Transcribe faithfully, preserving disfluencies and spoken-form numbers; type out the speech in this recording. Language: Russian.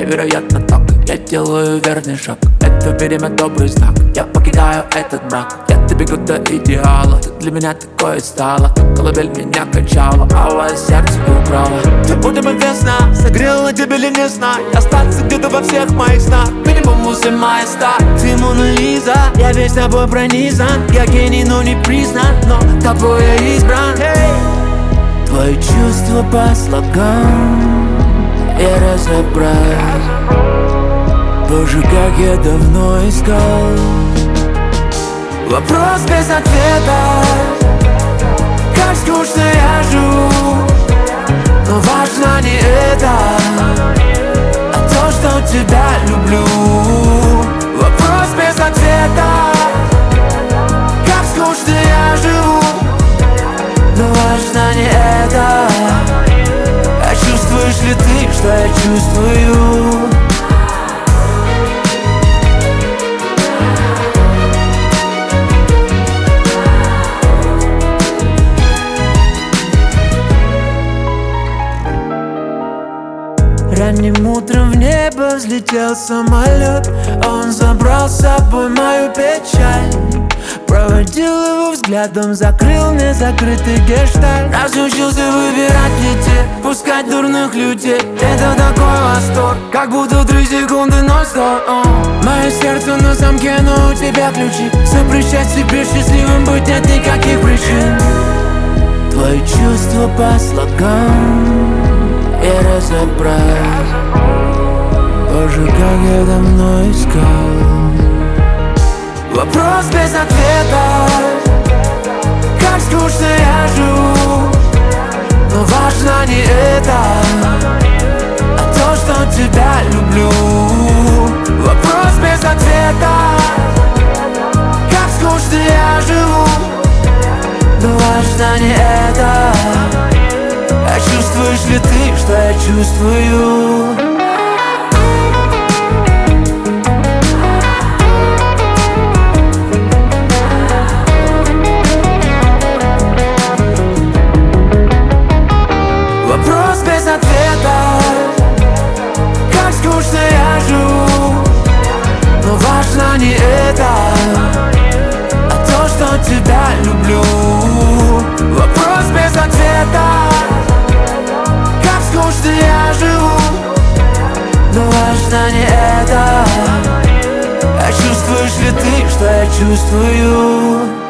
невероятно так. Я делаю верный шаг, это видимо добрый знак. Я покидаю этот мрак, я добегу до идеала. Ты для меня такое стало, как колыбель меня качала, а у вас сердце украла. Ты будто бы весна, согрела тебе ли не знаю. Остаться где-то во всех моих снах, минимум седьмая ста. Ты Мона Лиза, я весь тобой пронизан. Я гений, но не признан, но тобой я избран. Hey. Твои чувства по слогам я разобрал. Боже, как я давно искал. Вопрос без ответа, как скучно я живу. Но важно не это, а то, что тебя люблю. Вопрос без ответа, как скучно я живу. Но важно не это, а чувствуешь ли ты, что я чувствую? Ранним утром в небо взлетел самолет. Он забрал с собой мою печаль. Проводил его взглядом, закрыл незакрытый гештальт. Разучился выбирать лететь, пускать дурных людей. Это такой восторг, как будто три секунды нон-стоп. Мое сердце на замке, но у тебя ключи. Запрещать себе счастливым быть нет никаких причин. Твои чувства по слогам я разобрал. Боже, как я давно искал. Вопрос без ответа, как скучно я живу. Но важно не это, а то, что тебя люблю. Вопрос без ответа, как скучно я живу. Но важно не это, а чувствуешь ли ты, что я чувствую? Вопрос без ответа, как скучно я живу. Но важно не это, а то, что тебя люблю. Вопрос без ответа, как скучно я живу. Но важно не это, а чувствуешь ли ты, что я чувствую?